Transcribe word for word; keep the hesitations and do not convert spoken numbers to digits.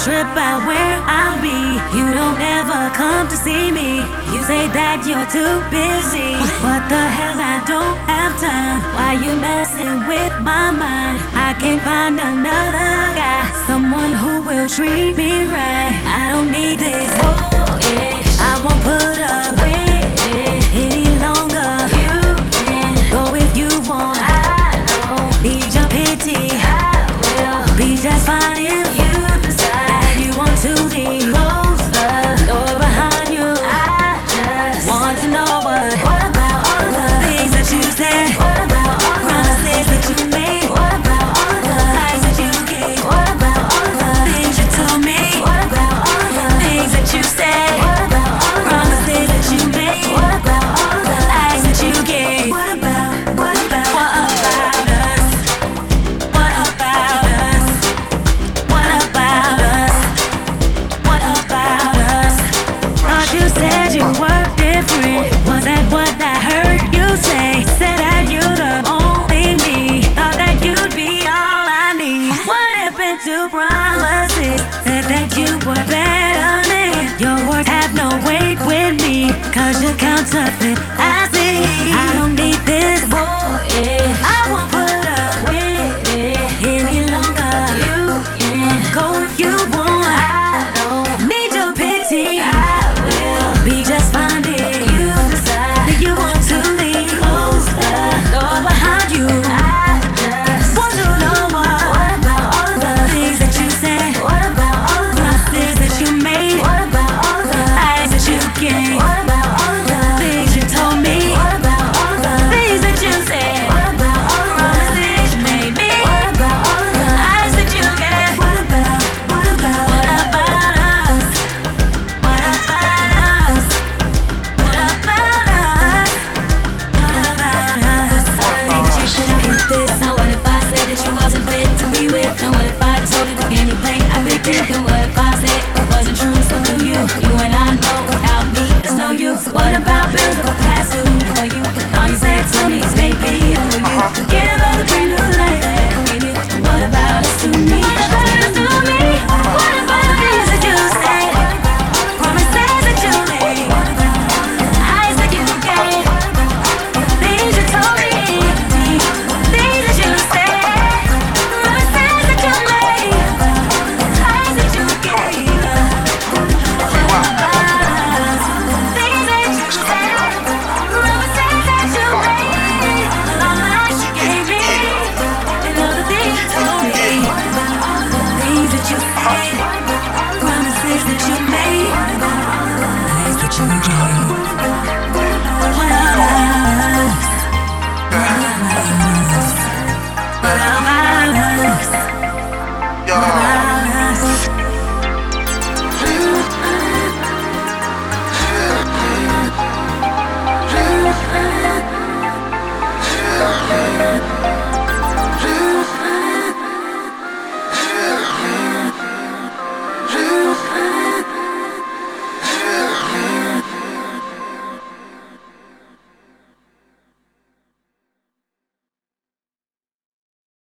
trip out where I'll be. You don't ever come to see me. You say that you're too busy. What the hell, I don't have time. Why you messing with my mind? I can't find another guy, someone who will treat me right. I don't need this. Oh, yeah. I won't put up with it any longer. You can go if you want. I don't need your pity. I will be just fine if you decide you want to leave. Close the door behind you. I just want to know what, what about all the things that you said? What about all the promises that you made? What about all the lies that you gave? What about all the things you told me? What about all the things that you said? What about all the promises that you made? What about all the lies that you gave? What about, what about, what about us? What about us? What about us? What about us? Thought you said you were different. Was that what I heard you say? Said that you're the only me. Thought that you'd be all I need. What happened to promises? Said that you were better than. Your words have no weight with me, cause you're counterfeit. I